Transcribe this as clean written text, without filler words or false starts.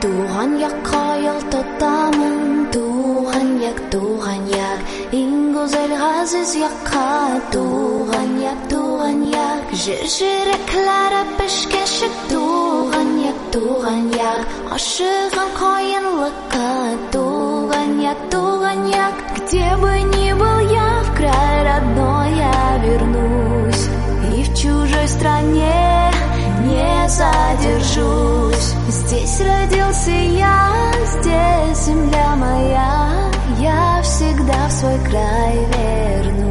Tuhan yak hayal tutaman, Tuhan yak en güzel aziz yakka, Tuhan yak Jirjireklara peşkeşik, Tuhan yak aşığım koyunlukka, Tuhan yak где бы ни был я, в край родной я вернусь, и в чужой стране не задержусь. Здесь родился я, здесь земля моя, я всегда в свой край вернусь.